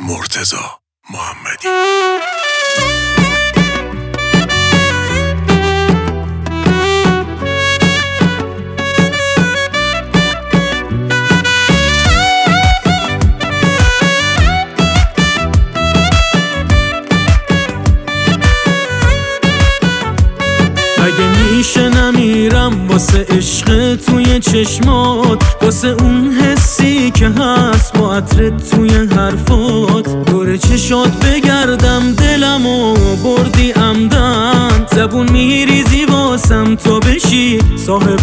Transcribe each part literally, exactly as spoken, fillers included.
مرتضی محمدی. اگه میشه نمیرم واسه عشق توی چشمات، واسه اون حسی که هست با عطرت توی حرفات. دور چشات بگردم دلمو بردی عمدن، زبون میریزی واسم تا بشی صاحب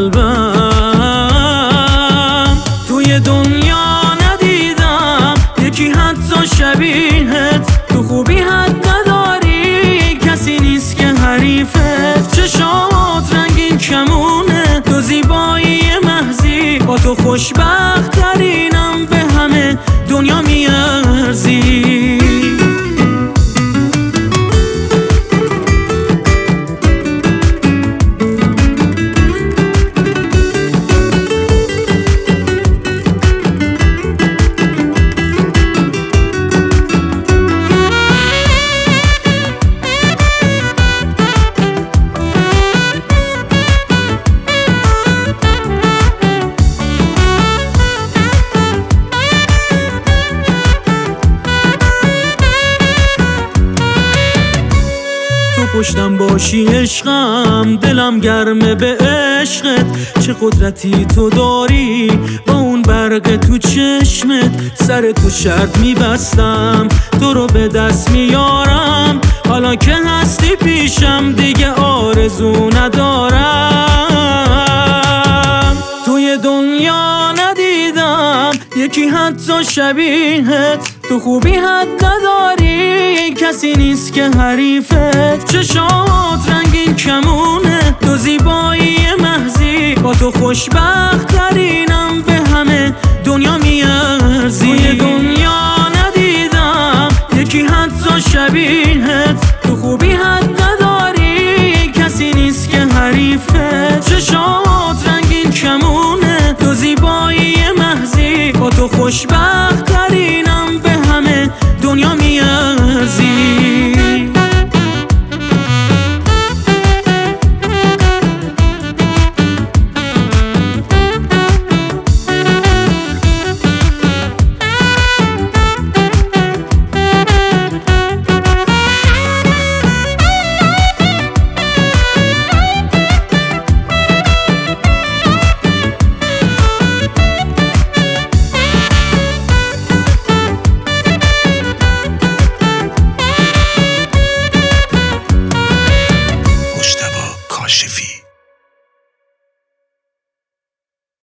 قلبم. توی دنیا ندیدم یکی حتی شبیهت، تو خوبی حد نداری کسی نیست که حریفت. چشات رنگین کمونه تو زیبایی محضی، با تو خوشبخت ترینم به همه دنیا میارزی. پشتم باشی عشقم، دلم گرمه به عشقت. چه قدرتی تو داری با اون برق تو چشمت، سر تو شرط میبستم تو رو به دست میارم. حالا که هستی پیشم دیگه آرزو ندارم. توی دنیا ندیدم یکی حتی شبیهت، تو خوبی حد نداری کسی نیست که حریفت. چشات رنگین کمونه تو زیبایی محضی، با تو خوشبخت ترینم به همه دنیا میارزی.